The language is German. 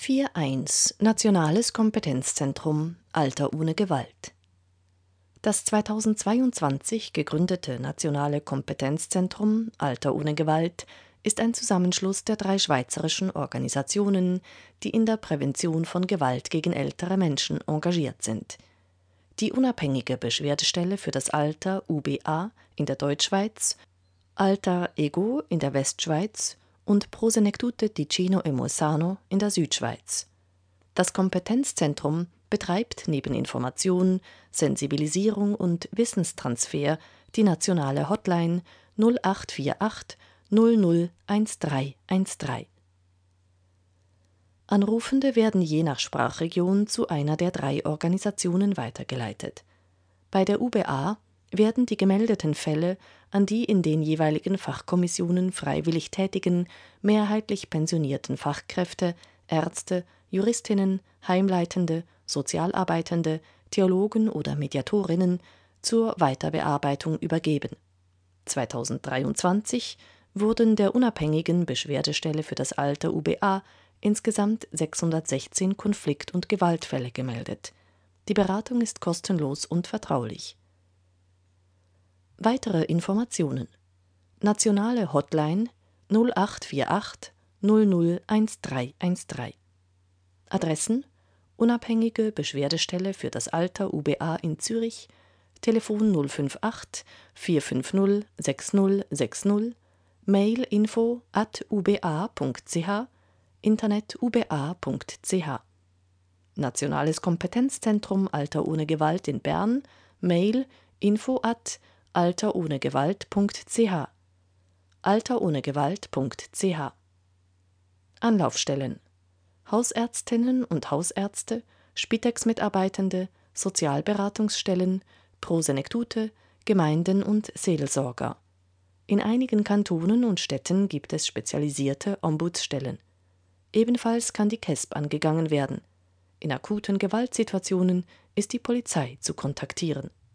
4.1 Nationales Kompetenzzentrum Alter ohne Gewalt. Das 2022 gegründete Nationale Kompetenzzentrum Alter ohne Gewalt ist ein Zusammenschluss der 3 schweizerischen Organisationen, die in der Prävention von Gewalt gegen ältere Menschen engagiert sind. Die unabhängige Beschwerdestelle für das Alter UBA in der Deutschschweiz, Alter Ego in der Westschweiz und Prosenectute Ticino e Bolzano in der Südschweiz. Das Kompetenzzentrum betreibt neben Information, Sensibilisierung und Wissenstransfer die nationale Hotline 0848 00 1313. Anrufende werden je nach Sprachregion zu einer der 3 Organisationen weitergeleitet. Bei der UBA werden die gemeldeten Fälle an die in den jeweiligen Fachkommissionen freiwillig tätigen, mehrheitlich pensionierten Fachkräfte, Ärzte, Juristinnen, Heimleitende, Sozialarbeitende, Theologen oder Mediatorinnen zur Weiterbearbeitung übergeben. 2023 wurden der unabhängigen Beschwerdestelle für das Alter UBA insgesamt 616 Konflikt- und Gewaltfälle gemeldet. Die Beratung ist kostenlos und vertraulich. Weitere Informationen: Nationale Hotline 0848 00 1313. Adressen: Unabhängige Beschwerdestelle für das Alter UBA in Zürich, Telefon 058 450 6060, Mail info@uba.ch, Internet uba.ch. Nationales Kompetenzzentrum Alter ohne Gewalt in Bern, Mail info@alterohnegewalt.ch, alterohnegewalt.ch. Anlaufstellen: Hausärztinnen und Hausärzte, Spitex-Mitarbeitende, Sozialberatungsstellen, Prosenectute, Gemeinden und Seelsorger. In einigen Kantonen und Städten gibt es spezialisierte Ombudsstellen. Ebenfalls kann die KESB angegangen werden. In akuten Gewaltsituationen ist die Polizei zu kontaktieren.